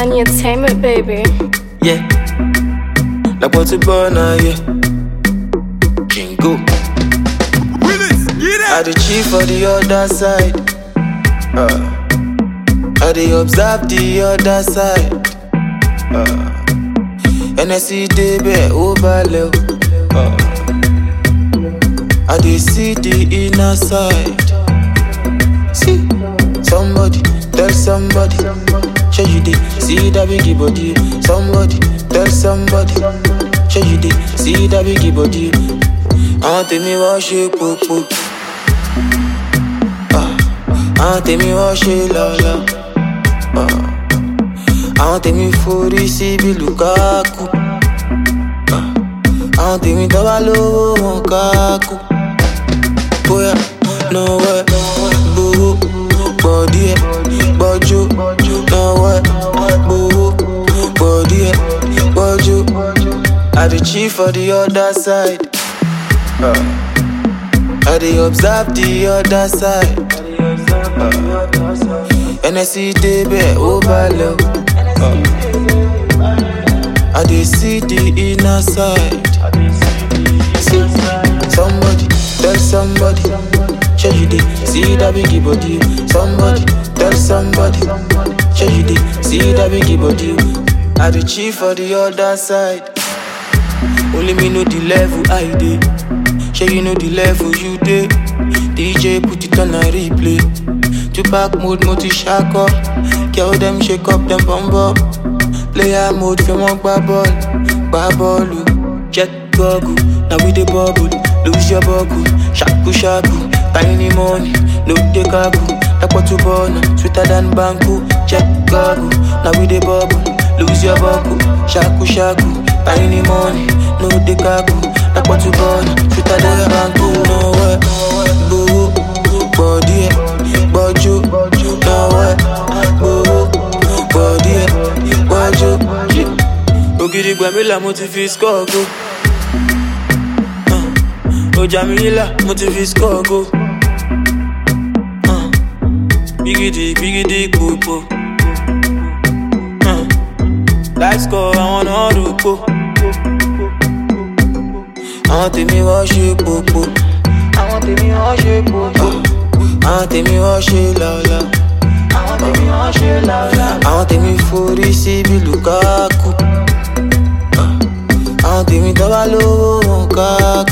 Danny Entertainment, baby. Yeah, like what's it born now, yeah. Jingle. I the chief for the other side. I the observe the other side. NSC DB over low. I dey see the inner side. See, somebody tell somebody. Show you the see that biggie body. Somebody tell somebody. Show you the see that biggie body. I want me wash it, poop. I want me wash it, la la. I want me for receive Lukaku. I want me Tabalo Kaku. Boya, no way, boo, body, boju, no way, boo, body, boju. I the chief for the other side. I dey observe the other side. NSC DB overload. I dey see the inner side. See, somebody tell somebody. Show you the see that biggie body. Somebody tell somebody. Show you the see that biggie body. I the chief for the other side. Only me know the level I dey. Sure you know the level you dey. DJ put it on a replay. Tupac mode, multi shako. Girl them shake up them bum bum. Player mode, feel one ball. Check Google, now we the bubble. Lose your buckle, shaku. Tiny money, no the kaku. Like what you born, sweeter than Banku. Check Google, now we the bubble. Lose your buckle, shaku. Tiny money, no the kaku. Like what you born, sweeter than Banku. No way, boo, body, boju. No way, boo, body, boju. Ogiri Gbamila mo ti fi score go. Ojamila mo ti fi score go. Bigidi popo. Life score I wanna rupo. I want me wash it popo. I want me wash it popo. I want me wash it la la. I want me wash it la la. I want me for receive Lukaku. I want me Tabalo Kaku.